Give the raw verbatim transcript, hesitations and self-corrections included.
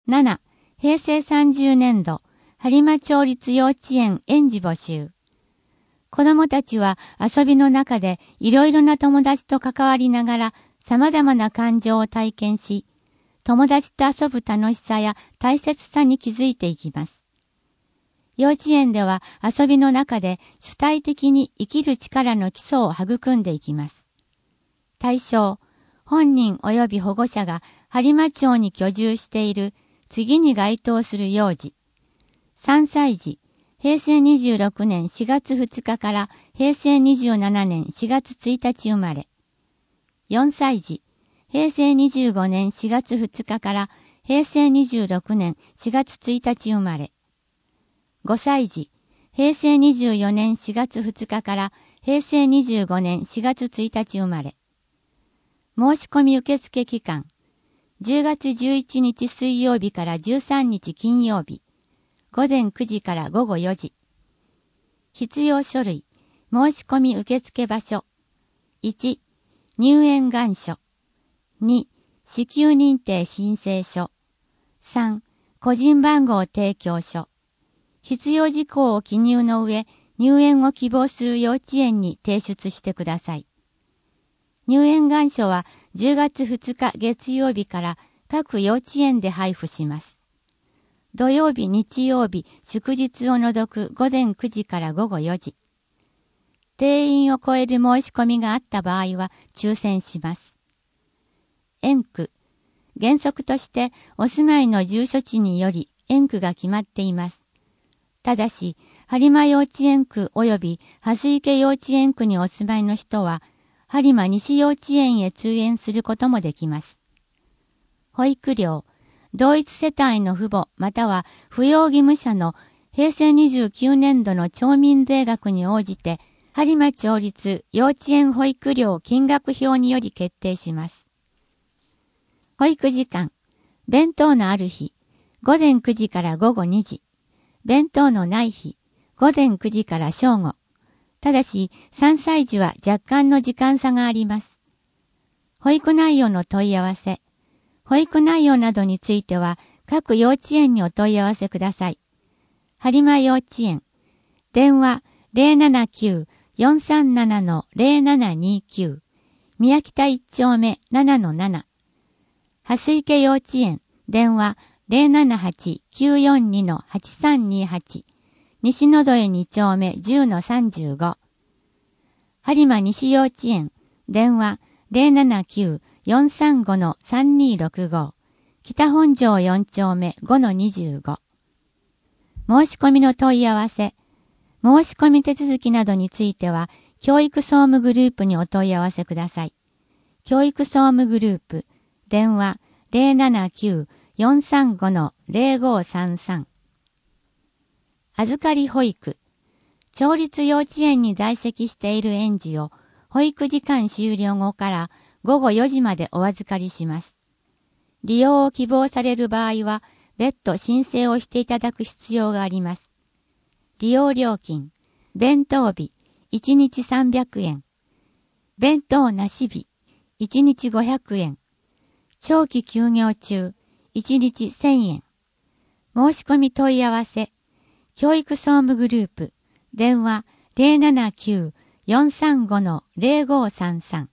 なな、へいせいさんじゅうねんど、播磨町立幼稚園園児募集。子供たちは遊びの中でいろいろな友達と関わりながら様々な感情を体験し、友達と遊ぶ楽しさや大切さに気づいていきます。幼稚園では遊びの中で主体的に生きる力の基礎を育んでいきます。対象、本人及び保護者が播磨町に居住している次に該当する幼児。さんさい児、へいせいにじゅうろくねんしがつふつかからへいせいにじゅうななねんしがつついたち生まれ。よんさい児、へいせいにじゅうごねんしがつふつかからへいせいにじゅうろくねんしがつついたち生まれ。ごさい児、へいせいにじゅうよねんしがつふつかからへいせいにじゅうごねんしがつついたち生まれ。申し込み受付期間、じゅうがつじゅういちにち水曜日からじゅうさんにち金曜日。ごぜんくじからごごよじ。必要書類、申し込み受付場所。いち、入園願書。に、支給認定申請書。さん、個人番号提供書。必要事項を記入の上、入園を希望する幼稚園に提出してください。入園願書はじゅうがつふつか月曜日から各幼稚園で配布します。土曜日、日曜日、祝日を除くごぜんくじからごごよじ。定員を超える申し込みがあった場合は抽選します。園区。原則としてお住まいの住所地により園区が決まっています。ただし、播磨幼稚園区及び蓮池幼稚園区にお住まいの人は、播磨西幼稚園へ通園することもできます。保育料。同一世帯の父母または扶養義務者のへいせいにじゅうきゅうねんどの町民税額に応じて、播磨町立幼稚園保育料金額表により決定します。保育時間。弁当のある日、ごぜんくじからごごにじ。弁当のない日、ごぜんくじから正午。ただし、さんさい児は若干の時間差があります。保育内容の問い合わせ。保育内容などについては、各幼稚園にお問い合わせください。播磨幼稚園。電話 ゼロななきゅう よんさんなな ゼロななにきゅう。宮北いっちょうめ ななのなな。蓮池幼稚園。電話 ゼロななはち きゅうよんに はちさんにはち。西のどえにちょうめ じゅうのさんじゅうご。播磨西幼稚園。電話 ゼロななきゅう よんさんご さんにろくご。北本庄よんちょうめ ごのにじゅうご。申し込みの問い合わせ。申し込み手続きなどについては、教育総務グループにお問い合わせください。教育総務グループ。電話 ゼロななきゅう よんさんご ゼロごさんさん。預かり保育。町立幼稚園に在籍している園児を、保育時間終了後からごごよじまでお預かりします。利用を希望される場合は、別途申請をしていただく必要があります。利用料金。弁当日、いちにちさんびゃくえん。弁当なし日、いちにちごひゃくえん。長期休業中、いちにちせんえん。申し込み問い合わせ。教育総務グループ。電話 ゼロななきゅう よんさんご ゼロごさんさん。